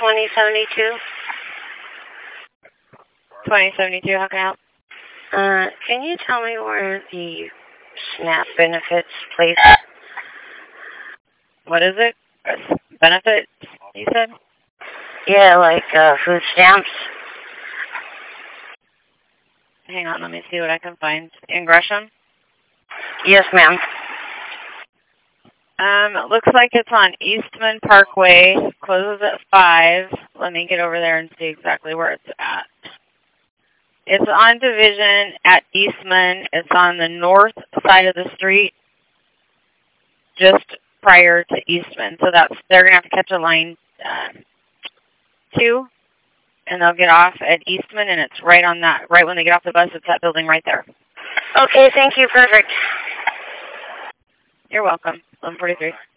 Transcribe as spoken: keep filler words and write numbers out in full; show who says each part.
Speaker 1: twenty seventy-two.
Speaker 2: twenty seventy-two, how can I help?
Speaker 1: Uh, can you tell me where the SNAP benefits place?
Speaker 2: What is it? Benefits, you said?
Speaker 1: Yeah, like uh, food stamps.
Speaker 2: Hang on, let me see what I can find. In Gresham?
Speaker 1: Yes, ma'am.
Speaker 2: Um, it looks like it's on Eastman Parkway. Closes at five. Let me get over there and see exactly where it's at. It's on Division at Eastman. It's on the north side of the street, just prior to Eastman. So that's they're gonna have to catch a line uh, two, and they'll get off at Eastman, and it's right on that. Right when they get off the bus, it's that building right there.
Speaker 1: Okay, thank you. Perfect.
Speaker 2: You're welcome. eleven forty-three.